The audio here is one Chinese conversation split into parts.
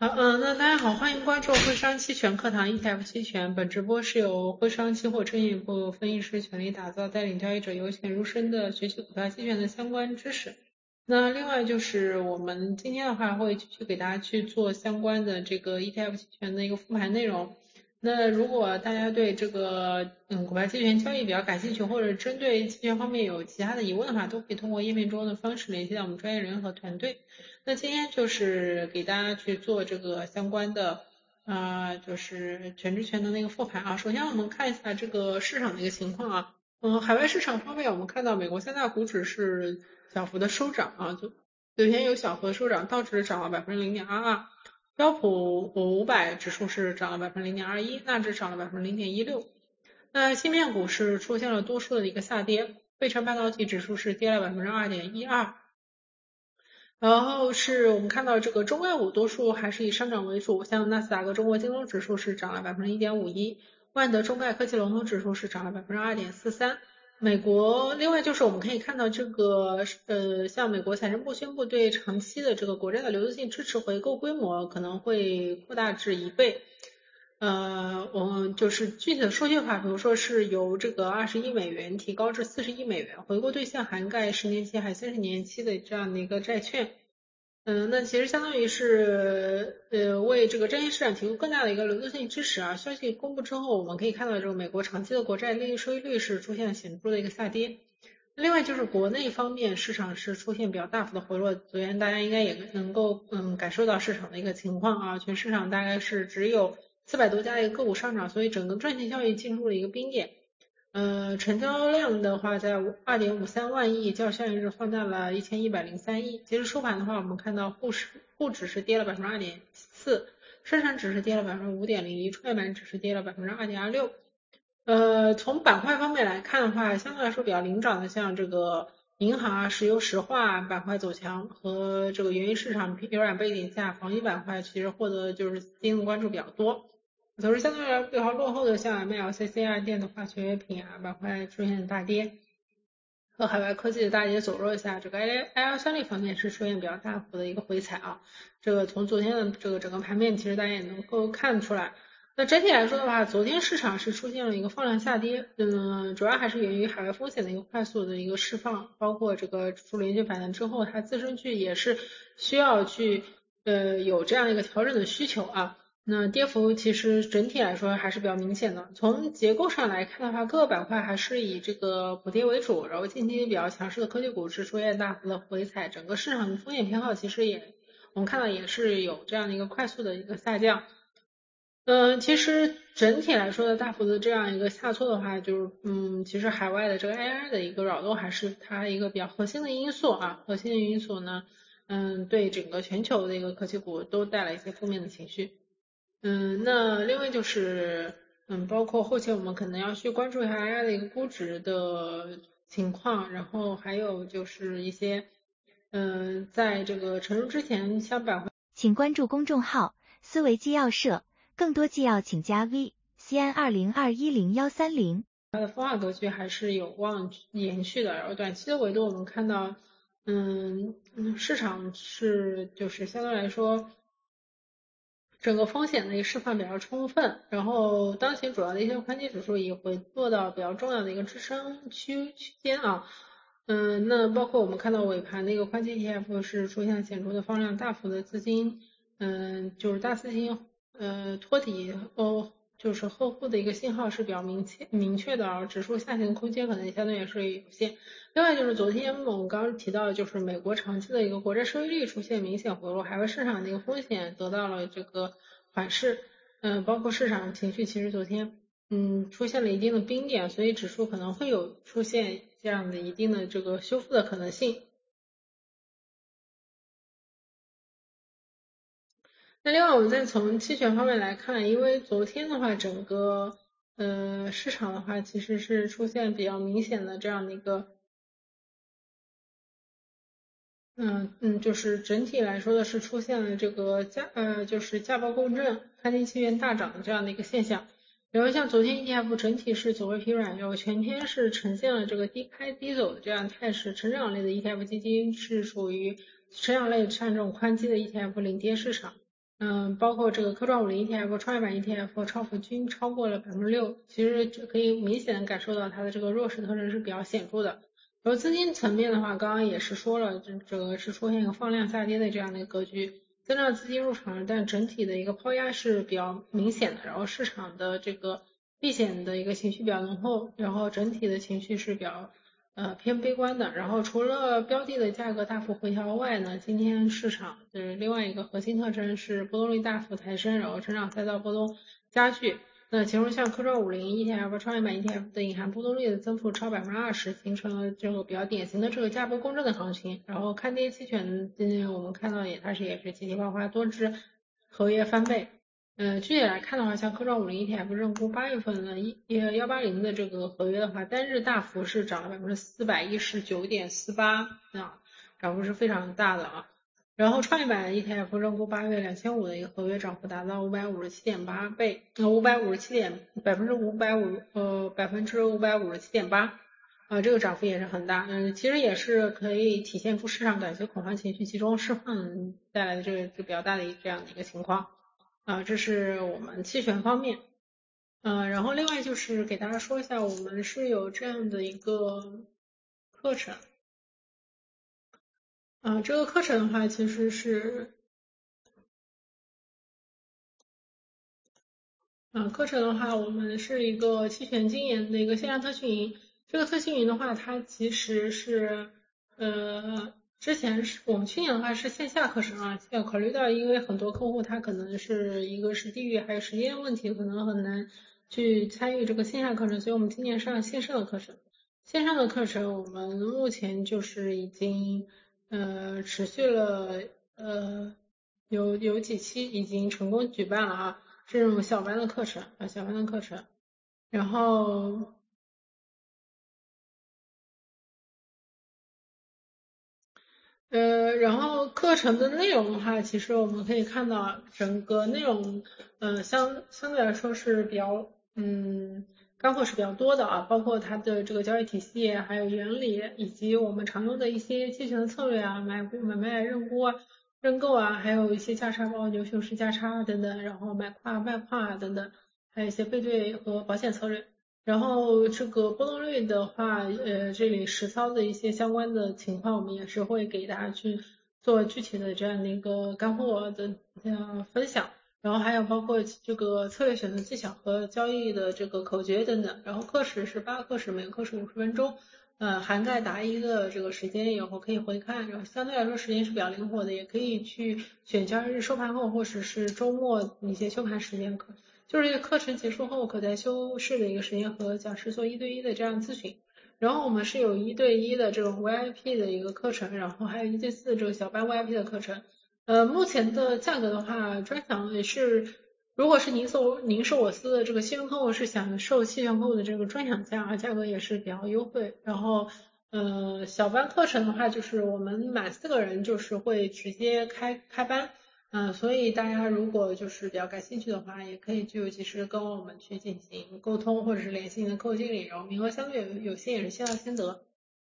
好，那大家好，欢迎关注汇商期权课堂 ETF 期权。本直播是由汇商期货证券部分析师全力打造，带领交易者由浅入深的学习股票期权的相关知识。那另外就是我们今天的话会继续给大家去做相关的这个 ETF 期权的一个复盘内容。那如果大家对这个股票期权交易比较感兴趣，或者针对期权方面有其他的疑问的话，都可以通过页面中的方式联系到我们专业人员和团队。那今天就是给大家去做这个相关的就是全职权的那个复盘啊。首先我们看一下这个市场的一个情况啊。海外市场方面，我们看到美国三大股指是小幅的收涨啊，昨天有小幅的收涨，道指涨了0.22%，标普500指数是涨了0.21%，纳指涨了0.16%。那芯片股是出现了多数的一个下跌，费城半导体指数是跌了2.12%。然后是我们看到这个中概股多数还是以上涨为主，像纳斯达克中国金融指数是涨了1.51%，万德中概科技龙头指数是涨了2.43%。美国另外就是我们可以看到这个像美国财政部宣布对长期的这个国债的流动性支持回购规模可能会扩大至1倍。我们就是具体的数据的话，比如说是由这个20亿美元提高至40亿美元，回购对象涵盖10年期还30年期的这样的一个债券。那其实相当于是为这个债券市场提供更大的一个流动性支持啊。消息公布之后，我们可以看到这个美国长期的国债利率收益率是出现了显著的一个下跌。另外就是国内方面市场是出现比较大幅的回落，昨天大家应该也能够感受到市场的一个情况啊，全市场大概是只有400多家的一个个股上涨，所以整个赚钱交易进入了一个冰点。成交量的话在2.53万亿，较上一日放大了1103亿。截至收盘的话，我们看到沪指是跌了2.4%，深成指是跌了5.01%，创业板指是跌了2.26%。从板块方面来看的话，相对来说比较领涨的，像这个银行啊、石油石化板块走强，和这个原油市场疲软背景下，防御板块其实获得就是资金的关注比较多。走势相对来说比较落后的，像 MLCC 啊、电子化学品啊板块出现大跌，和海外科技的大跌走弱下，这个 AI 算力方面是出现比较大幅的一个回踩啊。这个从昨天的这个整个盘面，其实大家也能够看出来。那整体来说的话，昨天市场是出现了一个放量下跌，主要还是源于海外风险的一个快速的一个释放，包括这个指数连续反弹之后，它自身去也是需要去有这样一个调整的需求啊。那跌幅其实整体来说还是比较明显的。从结构上来看的话，各个板块还是以这个补跌为主，然后近期比较强势的科技股是出现大幅的回踩，整个市场的风险偏好其实我们看到也是有这样的一个快速的一个下降。其实整体来说的大幅的这样一个下挫的话，就是其实海外的这个 AI 的一个扰动还是它一个比较核心的因素啊，核心的因素呢，对整个全球的一个科技股都带来一些负面的情绪。那另外就是包括后期我们可能要去关注一下 AI 的一个估值的情况，然后还有就是一些在这个沉入之前相板块。 请关注公众号思维纪要社，更多纪要请加 VCN20210130。 它的分化格局还是有望延续的，然后短期的维度我们看到，市场是就是相对来说，整个风险的一个释放比较充分，然后当前主要的一些宽基指数也回落到比较重要的一个支撑区间啊，那包括我们看到尾盘的一个宽基 ETF 是出现了显著的放量，大幅的资金，就是大资金托底就是后护的一个信号是比较明确的啊，指数下行空间可能相对也是有限。另外就是昨天我们刚刚提到，就是美国长期的一个国债收益率出现明显回落，海外市场的一个风险得到了这个缓释，包括市场情绪其实昨天出现了一定的冰点，所以指数可能会有出现这样的一定的这个修复的可能性。那另外我们再从期权方面来看，因为昨天的话，整个市场的话其实是出现比较明显的这样的一个就是整体来说的是出现了这个就是价报共振，看跌期权大涨的这样的一个现象。然后像昨天 ETF 整体是走势疲软，然后全天是呈现了这个低开低走的这样态势。成长类的 ETF 基金是属于成长类像这种宽基的 ETF 领跌市场。 包括这个科创50 ETF、创业板 ETF 和超幅均超过了6%，其实就可以明显的感受到它的这个弱势特征是比较显著的。然后资金层面的话，刚刚也是说了，这个是出现一个放量下跌的这样的一个格局，增量资金入场，但整体的一个抛压是比较明显的，然后市场的这个避险的一个情绪比较浓厚，然后整体的情绪是比较偏悲观的。然后除了标的的价格大幅回调外呢，今天市场的另外一个核心特征是波动率大幅抬升，然后成长赛道波动加剧。那其中像科创50 ETF、创业板 ETF 的隐含波动率的增幅超20%，形成了这个比较典型的这个价波共振的行情。然后看跌期权，今天我们看到它也是齐齐夸夸多只合约翻倍。具体来看的话，像科创50 ETF 认沽8月份的180的这个合约的话，单日大幅是涨了419.48%，涨幅是非常大的啊。然后创业板 ETF 认沽8月2500的一个合约涨幅达到557.8倍，557.8%，这个涨幅也是很大，其实也是可以体现出市场短期恐慌情绪集中释放带来的这个比较大的这样的一个情况。这是我们期权方面。然后另外就是给大家说一下，我们是有这样的一个课程。这个课程的话其实是课程的话，我们是一个期权精研的一个线上特训营。这个特训营的话，它其实是之前是我们去年的话是线下课程啊，要考虑到因为很多客户他可能是一个是地域还有时间问题，可能很难去参与这个线下课程，所以我们今年上线上的课程。线上的课程我们目前就是已经持续了有几期已经成功举办了啊。这种小班的课程小班的课程，然后然后课程的内容的话，其实我们可以看到整个内容相对来说是比较干货是比较多的啊，包括它的这个交易体系，还有原理，以及我们常用的一些期权的策略啊，买卖认沽啊、认购啊，还有一些价差，包括牛熊市价差等等，然后买跨卖跨等等，还有一些背对和保险策略。然后这个波动率的话，这里实操的一些相关的情况，我们也是会给大家去做具体的这样的一个干货的分享。然后还有包括这个策略选择技巧和交易的这个口诀等等。然后课时是8个课时，每个课时50分钟，涵盖答疑的这个时间，以后可以回看，然后相对来说时间是比较灵活的，也可以去选交易日收盘后或者是周末一些休盘时间就是这个课程结束后可在休市的一个时间和讲师做1对1的这样咨询。然后我们是有1对1的这种 VIP 的一个课程，然后还有1对4这个小班 VIP 的课程。目前的价格的话，专享也是，如果是您是我司的这个信用客户是享受期权客户的这个专享价，价格也是比较优惠。然后小班课程的话，就是我们满4个人就是会直接开班。所以大家如果就是比较感兴趣的话，也可以就及时跟我们去进行沟通，或者是联系您的客户经理，然后名额相对有限，也是先到先得。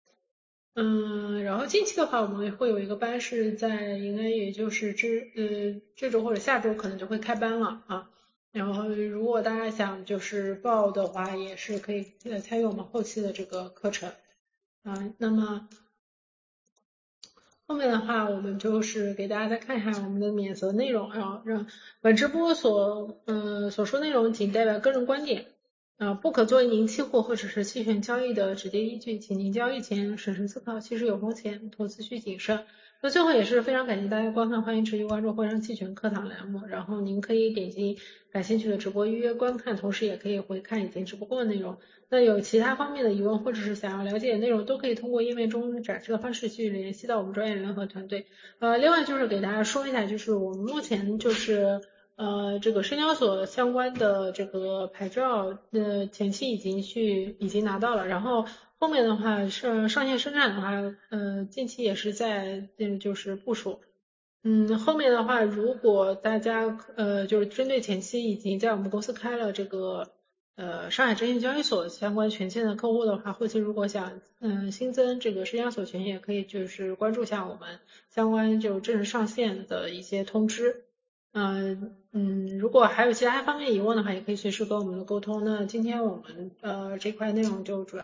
然后近期的话，我们会有一个班是在应该也就是这周或者下周可能就会开班了啊。然后如果大家想就是报的话，也是可以参与我们后期的这个课程。那么后面的话，我们就是给大家再看一下我们的免责内容，然后让本直播所说内容仅代表个人观点，不可作为您期货或者是期权交易的直接依据，请您交易前审慎思考，其实有风险，投资需谨慎。那最后也是非常感谢大家观看，欢迎持续关注汇商期权课堂栏目，然后您可以点击感兴趣的直播预约观看，同时也可以回看已经直播过的内容。那有其他方面的疑问或者是想要了解的内容，都可以通过页面中展示的方式去联系到我们专业人和团队。另外就是给大家说一下，就是我们目前就是这个深交所相关的这个牌照前期已经拿到了，然后后面的话上线生产的话，近期也是在就是部署。后面的话，如果大家就是针对前期已经在我们公司开了这个上海证券交易所相关权限的客户的话，后期如果想新增这个深交所权限，可以就是关注一下我们相关就正式上线的一些通知。 如果还有其他方面疑问的话，也可以随时跟我们的沟通。那今天我们这块内容就主要